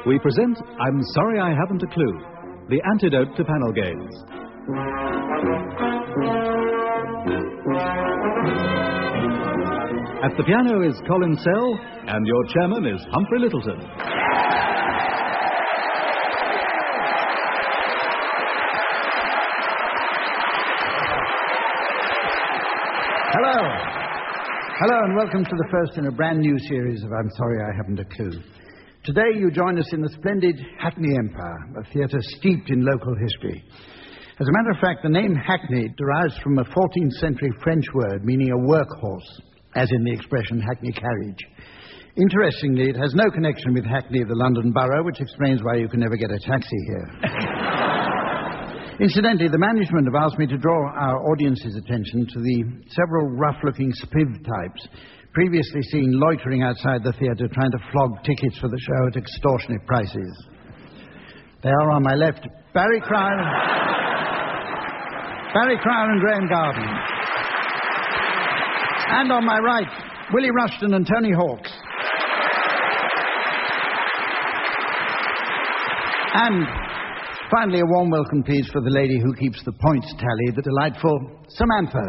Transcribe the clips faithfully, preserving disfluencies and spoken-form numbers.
we present I'm Sorry I Haven't a Clue, the antidote to panel games. At the piano is Colin Sell, and your chairman is Humphrey Littleton. Hello. Hello and welcome to the first in a brand new series of I'm Sorry I Haven't a Clue. Today you join us in the splendid Hackney Empire, a theatre steeped in local history. As a matter of fact, the name Hackney derives from a fourteenth century French word meaning a workhorse, as in the expression Hackney carriage. Interestingly, it has no connection with Hackney, the London borough, which explains why you can never get a taxi here. Incidentally, the management have asked me to draw our audience's attention to the several rough-looking spiv types previously seen loitering outside the theatre trying to flog tickets for the show at extortionate prices. They are on my left, Barry Crowne, Barry Crowne and Graham Garden. And on my right, Willie Rushton and Tony Hawks. And finally, a warm welcome, please, for the lady who keeps the points tally, the delightful Samantha.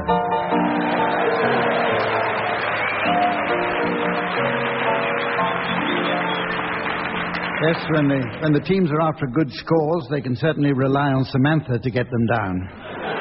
Yes, when the, when the teams are after good scores, they can certainly rely on Samantha to get them down.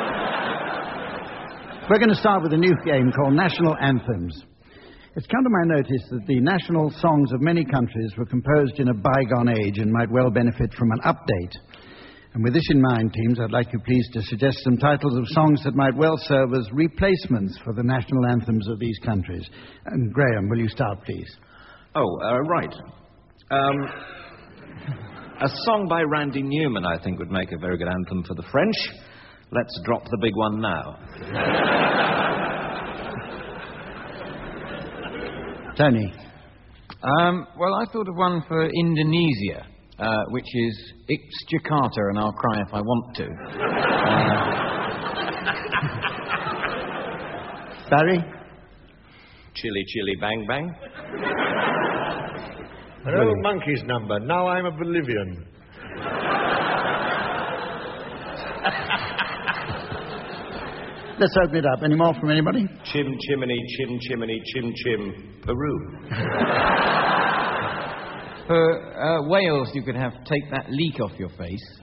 We're going to start with a new game called National Anthems. It's come to my notice that the national songs of many countries were composed in a bygone age and might well benefit from an update. And with this in mind, teams, I'd like you please to suggest some titles of songs that might well serve as replacements for the national anthems of these countries. And Graham, will you start, please? Oh, uh, right. Um, a song by Randy Newman, I think, would make a very good anthem for the French. Let's drop the big one now. Tony. Um, well, I thought of one for Indonesia, uh, which is It's Jakarta and I'll cry if I want to. Uh... Barry? Chili, chili, bang, bang. An old monkey's number. Now I'm a Bolivian. Let's open it up. Any more from anybody? Chim, chimney, chim, chimney, chim, chim, Peru. For uh, Wales, you could have Take That Leak Off Your Face.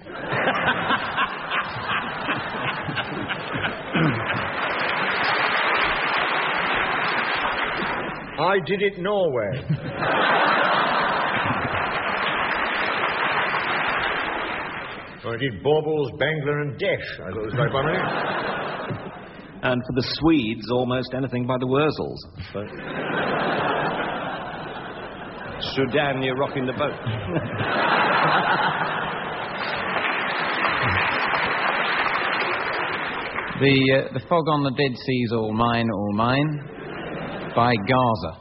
I did it Norway. I did Baubles, Bangler and Desh. I thought it was like one minute. And for the Swedes, almost anything by the Wurzels. So... Sudan, you're rocking the boat. the uh, the Fog on the Dead Sea's All Mine, All Mine, by Gaza.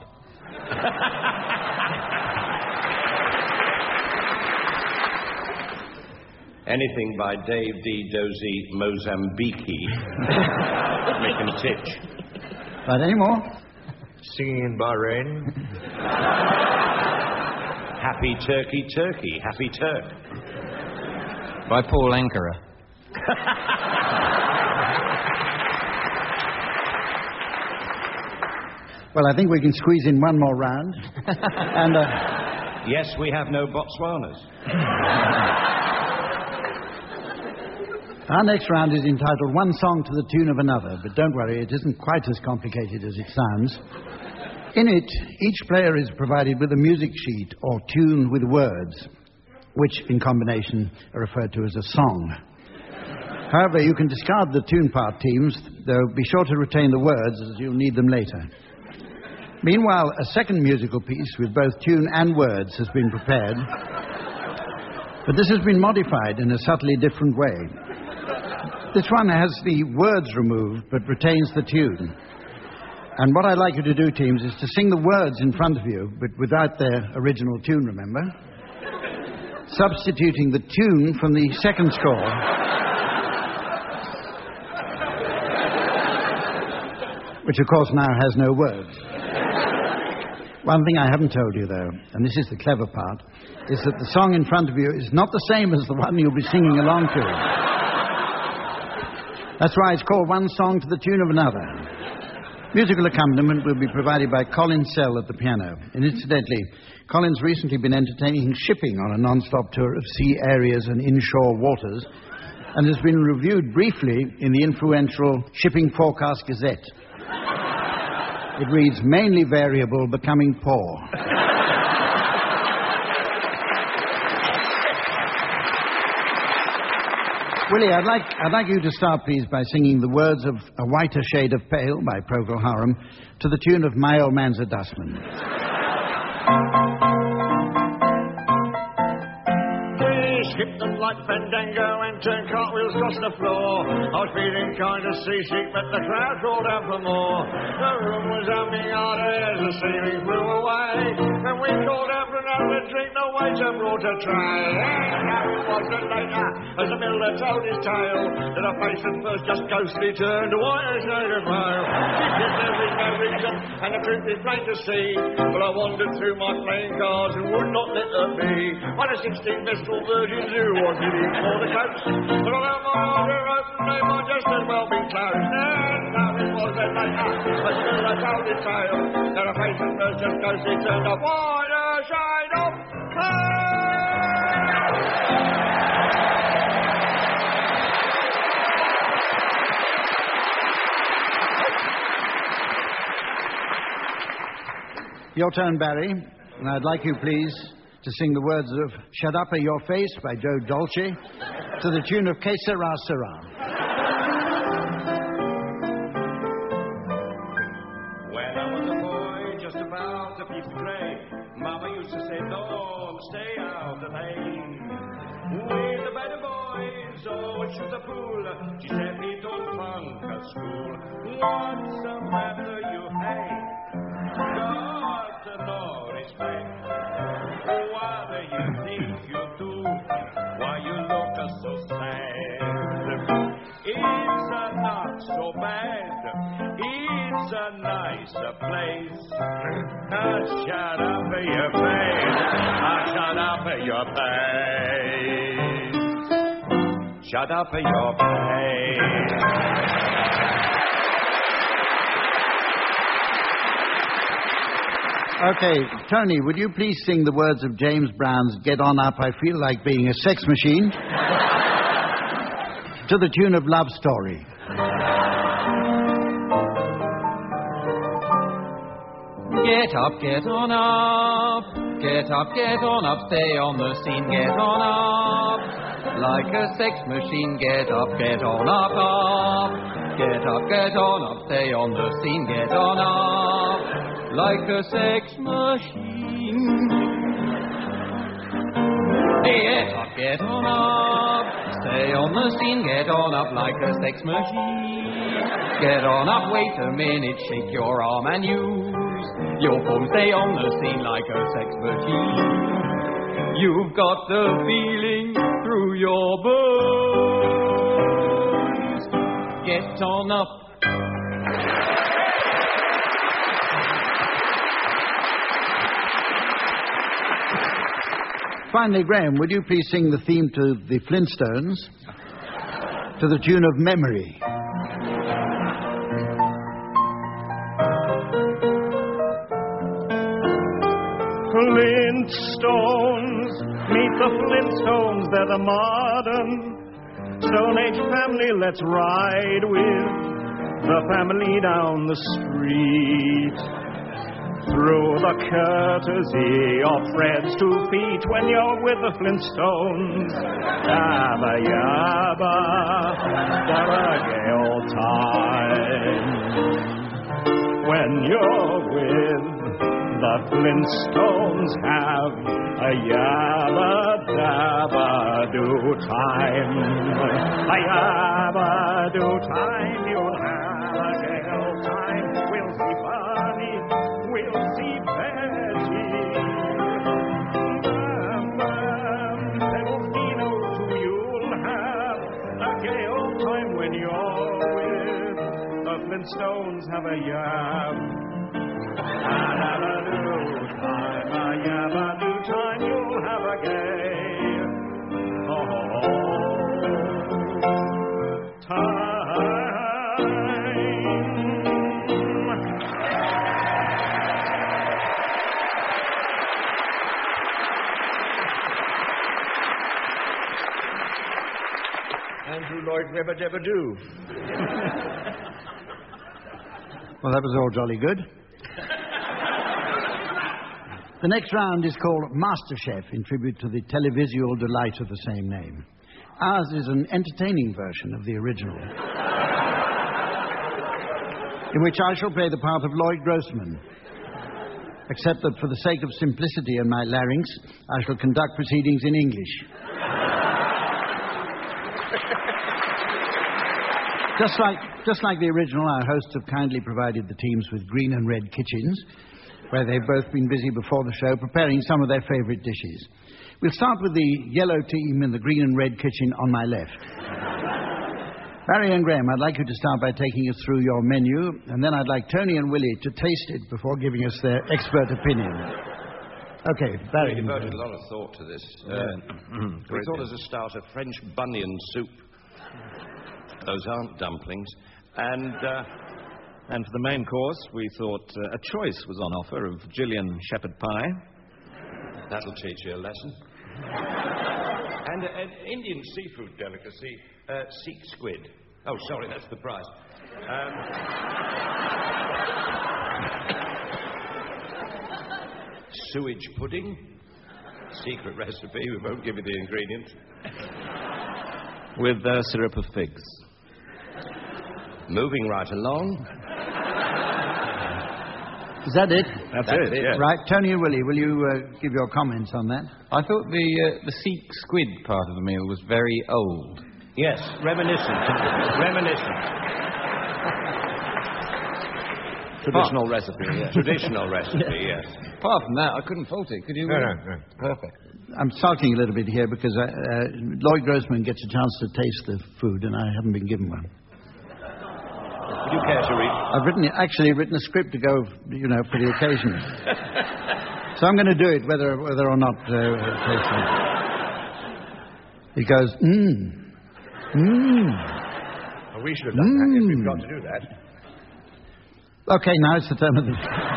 Anything by Dave D. Dozy Mozambique. Make him titch. Right, any more? Singing in Bahrain. Happy Turkey, Turkey, Happy Turk. By Paul Ankarer. Well, I think we can squeeze in one more round. and, uh... Yes, we have no Botswanas. Our next round is entitled One Song to the Tune of Another, but don't worry, it isn't quite as complicated as it sounds. In it, each player is provided with a music sheet or tune with words, which in combination are referred to as a song. However, you can discard the tune part, teams, though be sure to retain the words as you'll need them later. Meanwhile, a second musical piece with both tune and words has been prepared, but this has been modified in a subtly different way. This one has the words removed, but retains the tune. And what I'd like you to do, teams, is to sing the words in front of you, but without their original tune, remember? Substituting the tune from the second score. Which, of course, now has no words. One thing I haven't told you, though, and this is the clever part, is that the song in front of you is not the same as the one you'll be singing along to. That's why it's called One Song to the Tune of Another. Musical accompaniment will be provided by Colin Sell at the piano. And incidentally, Colin's recently been entertaining shipping on a non-stop tour of sea areas and inshore waters, and has been reviewed briefly in the influential Shipping Forecast Gazette. It reads, mainly variable, becoming poor. Willie, I'd like, I'd like you to start, please, by singing the words of A Whiter Shade of Pale by Procol Harum to the tune of My Old Man's a Dustman. Skipped them like Fandango and turned cartwheels across the floor. I was feeling kind of seasick, but the crowd called out for more. The room was humming harder as the ceiling flew away. And we called out for another drink, the waiter brought a tray. And how it was that later, as the miller told his tale, that a face at first just ghostly turned white as native mail. She kissed every no reason, and the truth is plain to see. But I wandered through my playing cards and would not let her be. One of sixteen Mistral virgins who wanted him for the coast. But although my eyes were open, they might just as well be closed. And now it was that later, as soon as I told his tale, that a face at first just ghostly turned a whiter shade of pale. Your turn, Barry, and I'd like you, please, to sing the words of Shut Up Your Face by Joe Dolce to the tune of Que Sera Sera. When I was a boy, just about a piece of grey, Mama used to say, don't stay out the lane. With the better boys, always shoot the pool. She said, me don't funk at school. What's the matter, you hate? Got no respect. What do you think you do? Why you look so sad? It's a not so bad. It's a nice place. Ah, shut up your face. Ah, shut up your face. Shut up your face. Okay, Tony, would you please sing the words of James Brown's Get On Up, I Feel Like Being a Sex Machine to the tune of Love Story. Get up, get on up, get up, get on up, stay on the scene, get on up. Like a sex machine, get up, get on up, up. Get up, get on up, stay on the scene, get on up. Like a sex machine. Get up, get on up, stay on the scene, get on up like a sex machine. Get on up, wait a minute, shake your arm and use your phone, stay on the scene like a sex machine. You've got the feeling through your bones. Get on up. Finally, Graham, would you please sing the theme to the Flintstones to the tune of Memory? Flintstones, meet the Flintstones, they're the modern Stone Age family. Let's ride with the family down the street. Through the courtesy of Fred's two feet, when you're with the Flintstones, yabba yabba, yabba gay old time. When you're with the Flintstones, have a yabba dabba do time. A yabba do time, you'll have a gay old time. We'll see funny. We'll see Betty. Bam, bam, little Dino too. You'll have a gay old time when you're with the Flintstones. Have a yab. A-yabba-doo time, a-yabba-doo time, you'll have a gay. Oh, time. Andrew Lloyd Webber Debber Do. Well, that was all jolly good. The next round is called MasterChef, in tribute to the televisual delight of the same name. Ours is an entertaining version of the original, in which I shall play the part of Lloyd Grossman, except that for the sake of simplicity and my larynx, I shall conduct proceedings in English. Just like, just like the original, our hosts have kindly provided the teams with green and red kitchens, where they've both been busy before the show preparing some of their favourite dishes. We'll start with the yellow team in the green and red kitchen on my left. Barry and Graham, I'd like you to start by taking us through your menu, and then I'd like Tony and Willie to taste it before giving us their expert opinion. Okay, Barry. We devoted a lot of thought to this. Uh, we thought as a starter French bunion soup. Those aren't dumplings. And uh, and for the main course, we thought uh, a choice was on offer of Gillian shepherd pie. That'll teach you a lesson. And uh, an Indian seafood delicacy, uh, seek squid. Oh, sorry, that's the price. Um, sewage pudding. Secret recipe. We won't give you the ingredients. With uh, syrup of figs. Moving right along. Is that it? That's, That's it, it. yeah. Right, Tony and Willie, will you uh, give your comments on that? I thought the uh, the seek squid part of the meal was very old. Yes, reminiscent. Reminiscent. Traditional recipe, yes. Traditional recipe, yes. Apart from that, I couldn't fault it. Could you? No, no, no. Perfect. I'm sulking a little bit here because uh, uh, Lloyd Grossman gets a chance to taste the food, and I haven't been given one. Would you care to read? I've written, actually written a script to go, you know, for the occasion. So I'm going to do it, whether whether or not uh, taste it. He goes, mmm, mmm. Well, we should have done mm. that if we've got to do that. Okay, now it's the turn of the...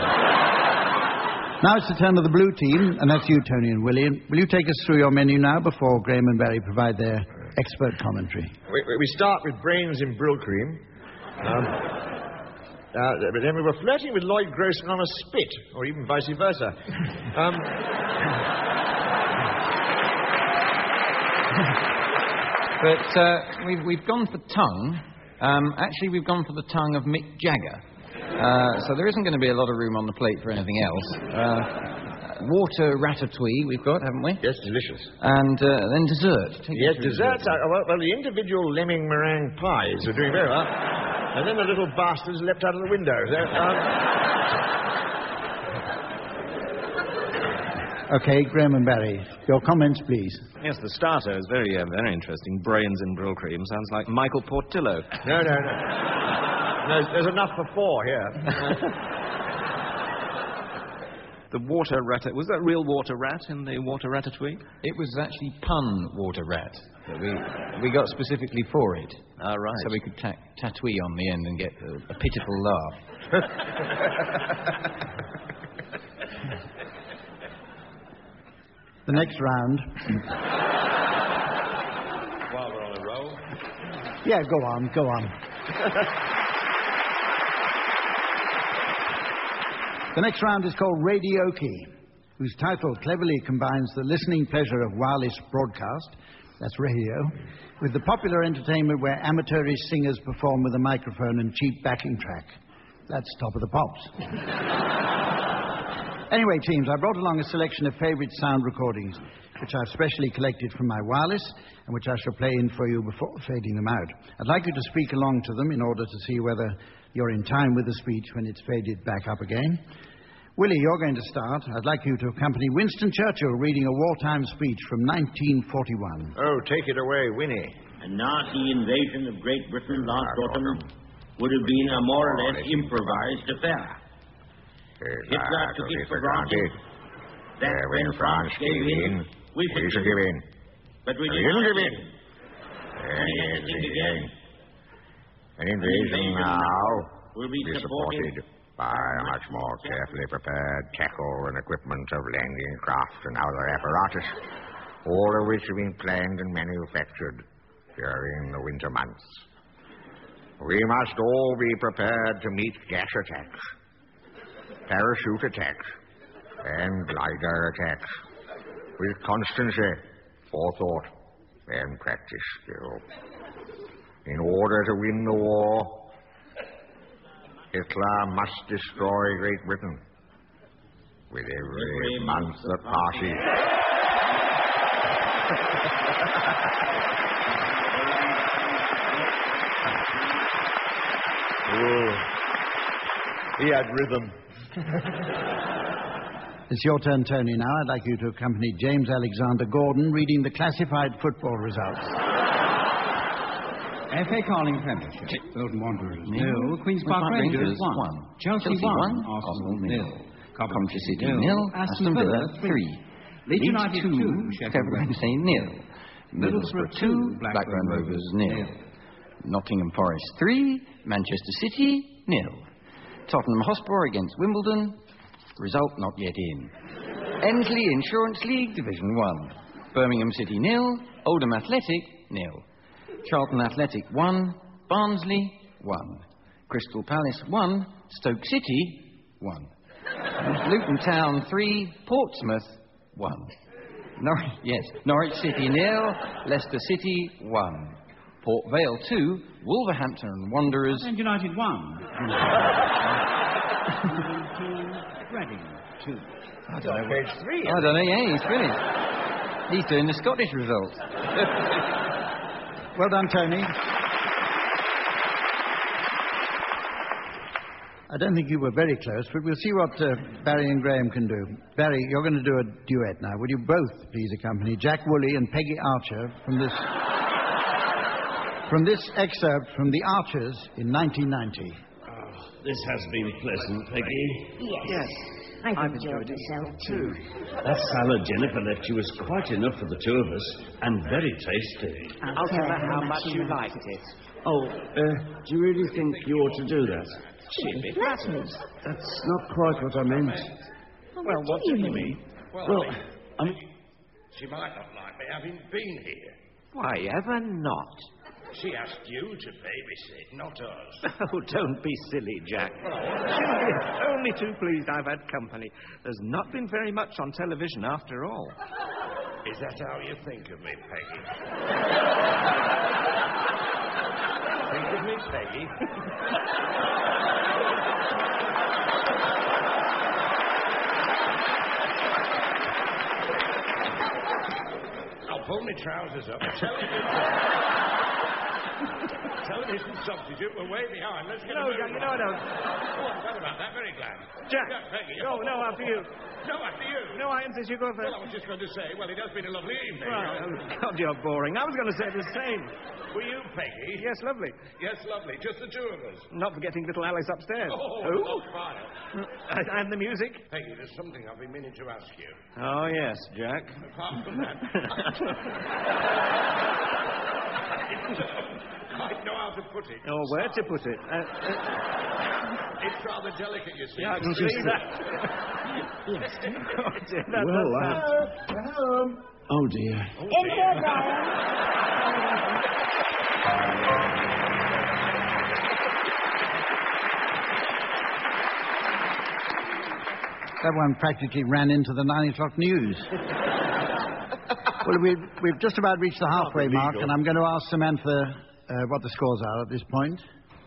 Now it's the turn of the blue team, and that's you, Tony and Willie. Will you take us through your menu now before Graham and Barry provide their expert commentary? We, we start with brains in brill cream. Um, uh, but then we were flirting with Lloyd Grossman on a spit, or even vice versa. Um, but uh, we've, we've gone for tongue. Um, actually, we've gone for the tongue of Mick Jagger. Uh, so there isn't going to be a lot of room on the plate for anything else. Uh, water ratatouille we've got, haven't we? yes, delicious. And uh, then dessert. Take Yes, us through desserts. dessert. Are, well, well, the individual lemming meringue pies are doing very well. And then the little bastards leapt out of the window. So, um... Okay, Graham and Barry, your comments, please. Yes, the starter is very, uh, very interesting. Brains in brill cream. Sounds like Michael Portillo. No, no, no. No, there's enough for four here. The water rat... Was that real water rat in the water ratatouille? It was actually pun water rat that we we got specifically for it. Ah, right. So we could ta- tatouille on the end and get a, a pitiful laugh. The next round... While we're on a roll. Yeah, go on, go on. The next round is called Radioke, whose title cleverly combines the listening pleasure of wireless broadcast, that's radio, with the popular entertainment where amateurish singers perform with a microphone and cheap backing track. That's Top of the Pops. Anyway, teams, I brought along a selection of favourite sound recordings, which I've specially collected from my wireless, and which I shall play in for you before fading them out. I'd like you to speak along to them in order to see whether you're in time with the speech when it's faded back up again. Willie, you're going to start. I'd like you to accompany Winston Churchill reading a wartime speech from nineteen forty-one. Oh, take it away, Winnie. A Nazi invasion of Great Britain last autumn would have been a more or less improvised affair. Hitler took it for granted that when France gave in, we should give in. But we didn't give in. And yes, again. An invasion now will be supported by a much more carefully prepared tackle and equipment of landing craft and other apparatus, all of which have been planned and manufactured during the winter months. We must all be prepared to meet gas attacks, parachute attacks, and glider attacks with constancy, forethought, and practice skill. In order to win the war, Hitler must destroy Great Britain with every month that passes. Oh, he had rhythm. It's your turn, Tony, now. I'd like you to accompany James Alexander Gordon reading the classified football results. F A Carling Premiership. Bolton Wanderers nil. Queen's Park Park Rangers Rangers one. one. Chelsea, Chelsea one. one. Arsenal Arsenal nil. nil. Coventry City nil. nil. Aston Villa three. Leeds United two. Sheffield Wednesday nil. Middlesbrough two. Blackburn Rovers nil. Nottingham Forest three. Manchester City nil. Tottenham Hotspur against Wimbledon. Result not yet in. Ensley Insurance League Division one. Birmingham City nil. Oldham Athletic nil. Charlton Athletic one. Barnsley one. Crystal Palace one. Stoke City one. Luton Town three. Portsmouth one. Norwich, yes, Norwich City nil. Leicester City one. Port Vale two. Wolverhampton Wanderers. And United one. Reading two. I don't know. Page three. I don't know. Yeah, he's finished. He's doing the Scottish results. Well done, Tony. I don't think you were very close, but we'll see what uh, Barry and Graham can do. Barry, you're going to do a duet now. Would you both please accompany Jack Woolley and Peggy Archer from this from this excerpt from The Archers in nineteen ninety? Oh, this has been pleasant, Peggy. Yes. yes. I've, I've enjoyed, enjoyed myself too. That salad Jennifer left you was quite enough for the two of us, and very tasty. I'll, I'll tell her how much you liked it. Oh, uh, do you really think you ought to do that? Cheap flatteries. That's not quite what I meant. Well, well what do you mean? Well, well I mean... She might not like me having been here. Why ever not? She asked you to babysit, not us. Oh, don't be silly, Jack. She's only too pleased I've had company. There's not been very much on television after all. Is that how you think of me, Peggy? Think of me, Peggy? I'll pull my trousers up. Television substitute, we're way behind. Let's get no, a move. You know I don't. Oh, I'm glad about that. Very glad. Jack. Jack, Peggy. No, no, after you. No, after you. No, I insist you go first. Well, I was just going to say, well, it has been a lovely evening. Well, oh, God, you're boring. I was going to say the same. Were you, Peggy? Yes, lovely. Yes, lovely. Just the two of us. Not forgetting little Alice upstairs. Oh, Who? oh fine. And the music? Peggy, there's something I've been meaning to ask you. Oh, yes, Jack. Apart from that... I don't know how to put it. Or where to put it. Uh, uh... It's rather delicate, you see. Yeah, I can see that. Yes. Oh, dear, that, well, that uh... home. Oh, dear. In Oh, here, Brian. That one practically ran into the nine o'clock news. Well, we've, we've just about reached the halfway mark, and I'm going to ask Samantha uh, what the scores are at this point.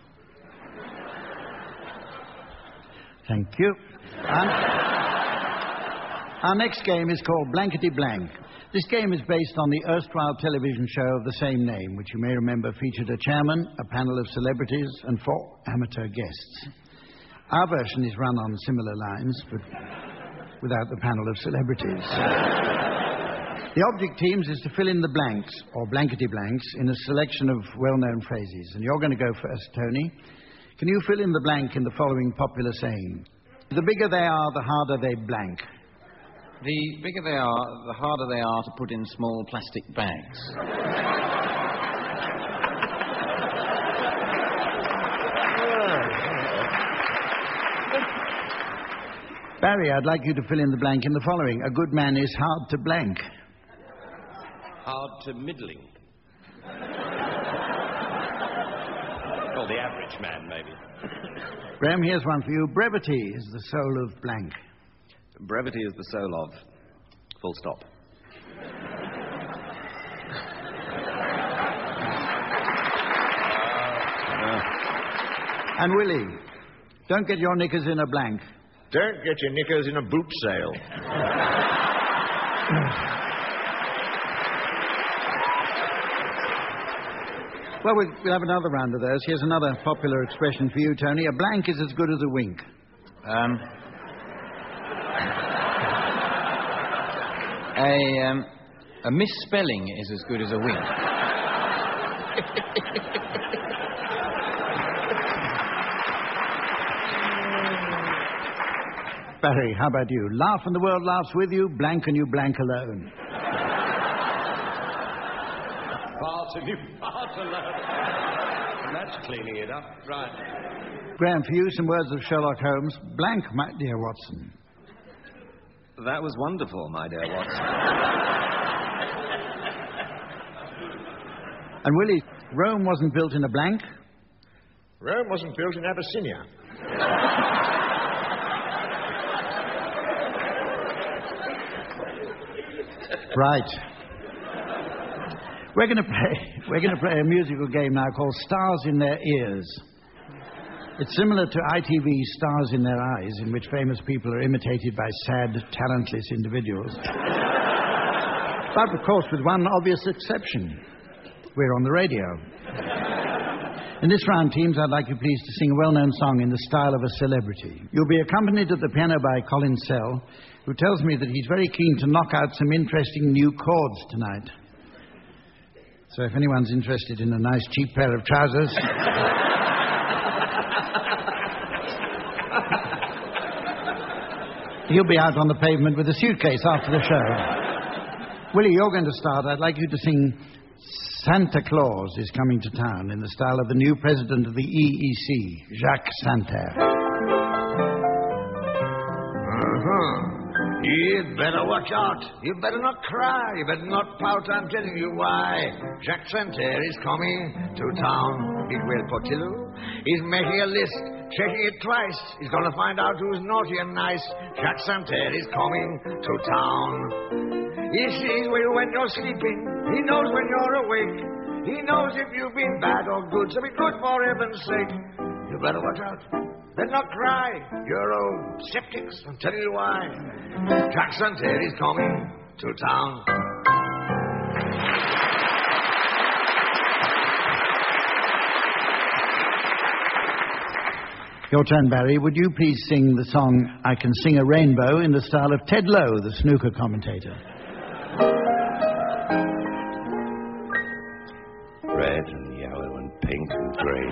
Thank you. And our next game is called Blankety Blank. This game is based on the erstwhile television show of the same name, which you may remember featured a chairman, a panel of celebrities, and four amateur guests. Our version is run on similar lines, but without the panel of celebrities. The object teams is to fill in the blanks, or blankety blanks, in a selection of well-known phrases. And you're going to go first, Tony. Can you fill in the blank in the following popular saying? The bigger they are, the harder they blank. The bigger they are, the harder they are to put in small plastic bags. Barry, I'd like you to fill in the blank in the following. A good man is hard to blank. Hard to middling. Well, the average man, maybe. Graham, here's one for you. Brevity is the soul of blank. Brevity is the soul of... Full stop. And Willie, don't get your knickers in a blank. Don't get your knickers in a boot sale. Well, we'll we'll have another round of those. Here's another popular expression for you, Tony. A blank is as good as a wink. Um, a, um, a misspelling is as good as a wink. Barry, how about you? Laugh and the world laughs with you, blank and you blank alone. Fart and you fart alone. That's cleaning it up. Right. Graham, for you, some words of Sherlock Holmes. Blank, my dear Watson. That was wonderful, my dear Watson. And Willie, Rome wasn't built in a blank. Rome wasn't built in Abyssinia. Right. We're going to play. We're going to play a musical game now called Stars in Their Ears. It's similar to I T V's Stars in Their Eyes, in which famous people are imitated by sad, talentless individuals. But, of course, with one obvious exception. We're on the radio. In this round, teams, I'd like you please to sing a well-known song in the style of a celebrity. You'll be accompanied at the piano by Colin Sell, who tells me that he's very keen to knock out some interesting new chords tonight. So if anyone's interested in a nice cheap pair of trousers... he'll be out on the pavement with a suitcase after the show. Willie, you're going to start. I'd like you to sing Santa Claus is Coming to Town in the style of the new president of the E E C, Jacques Santer. Uh-huh. You'd better watch out. You better not cry. You better not pout. I'm telling you why. Jacques Santer is coming to town. Big Will Portillo. He's making a list, checking it twice. He's going to find out who's naughty and nice. Jacques Santer is coming to town. He sees you when you're sleeping. He knows when you're awake. He knows if you've been bad or good. So be good for heaven's sake. You better watch out. Better not cry. You're old skeptics. I'm telling you why. Jacques Santer is coming to town. Your turn, Barry. Would you please sing the song I Can Sing a Rainbow in the style of Ted Lowe, the snooker commentator? Red and yellow and pink and green.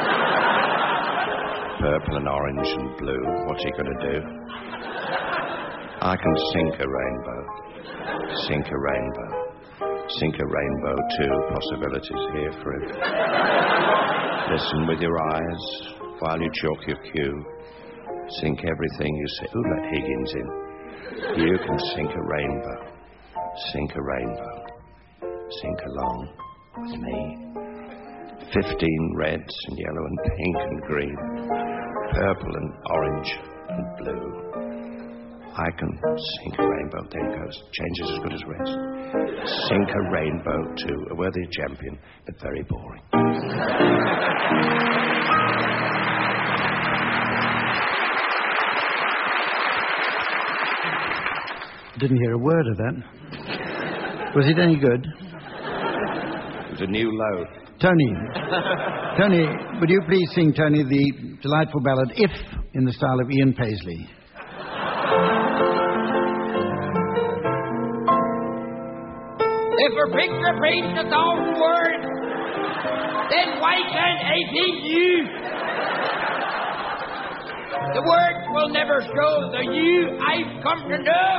Purple and orange and blue. What's he going to do? I can sink a rainbow. Sink a rainbow. Sink a rainbow too. Possibilities here for it. Listen with your eyes while you chalk your cue. Sink everything you say. Ooh, let Higgins in. You can sink a rainbow. Sink a rainbow. Sink along with me. Fifteen reds and yellow and pink and green. Purple and orange and blue. I can sink a rainbow. There it goes. Change is as good as rest. Sink a rainbow too. A worthy champion, but very boring. Didn't hear a word of that. Was it any good? It was a new low. Tony. Tony, would you please sing, Tony, the delightful ballad If in the style of Ian Paisley? If a picture paints a thousand words, then why can't I paint you? The words will never show the you I've come to know.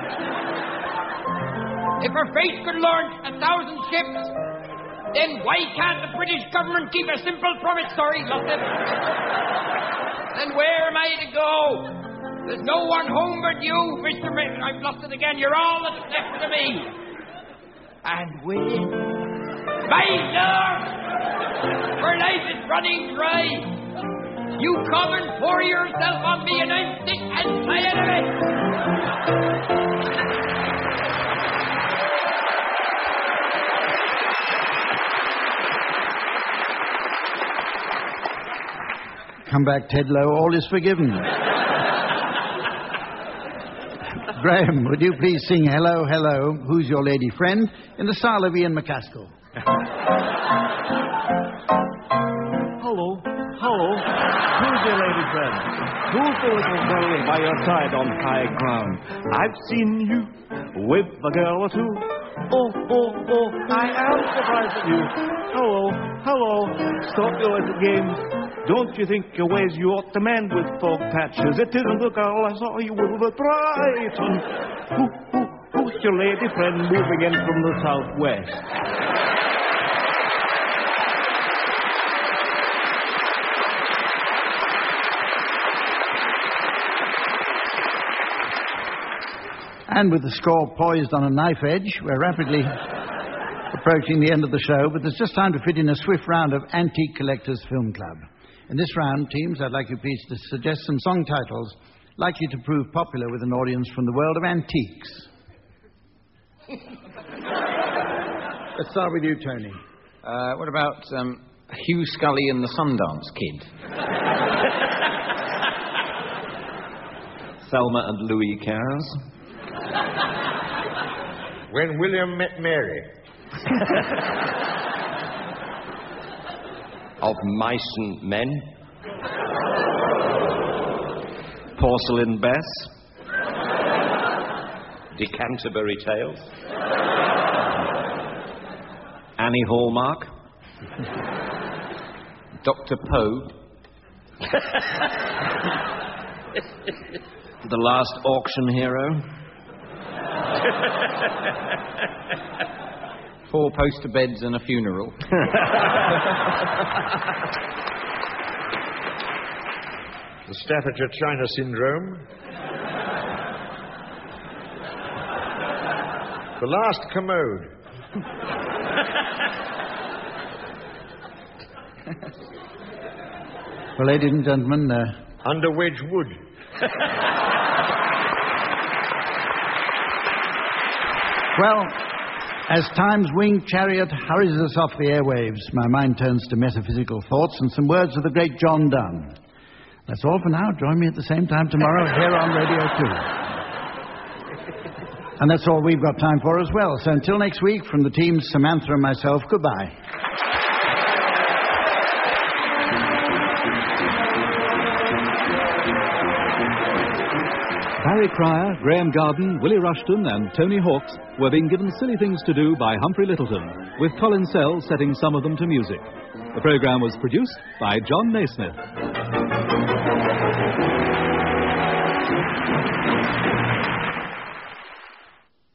If our fate could launch a thousand ships, then why can't the British government keep a simple promise? Sorry, lost it. Then where am I to go? There's no one home but you, Mister Mason. I've lost it again. You're all that's left to me. And when my lord, for life is running dry, you come and pour yourself on me, and I'm sick and tired of it. Come back, Ted Lowe. All is forgiven. Graham, would you please sing Hello, Hello, Who's Your Lady Friend in the style of Ian McCaskill? Hello, hello, who's your lady friend? Who's the little girl by your side on high ground? I've seen you with a girl or two. Oh, oh, oh, I am surprised at you. Hello, hello, stop your little games. Don't you think your ways you ought to mend with fog patches? It isn't the girl I saw you with at Brighton. Who, who, who's your lady friend moving in from the southwest? And with the score poised on a knife edge, we're rapidly approaching the end of the show, but there's just time to fit in a swift round of Antique Collectors Film Club. In this round, teams, I'd like you please to suggest some song titles likely to prove popular with an audience from the world of antiques. Let's start with you, Tony. Uh, what about um, Hugh Scully and the Sundance Kid? Thelma and Louis Cares. When William Met Mary. Of Mice and Men. Porcelain Bess. Decanterbury Tales. Annie Hallmark. Doctor Poe. The Last Auction Hero. Four poster beds and a funeral. The Staffordshire China Syndrome. The Last Commode. Well, ladies and gentlemen, uh... Under Wedge Wood. Well, as time's winged chariot hurries us off the airwaves, my mind turns to metaphysical thoughts and some words of the great John Donne. That's all for now. Join me at the same time tomorrow here on Radio two. And that's all we've got time for as well. So until next week, from the team, Samantha and myself, goodbye. Barry Cryer, Graham Garden, Willie Rushton and Tony Hawks were being given silly things to do by Humphrey Littleton, with Colin Sells setting some of them to music. The programme was produced by John Naismith.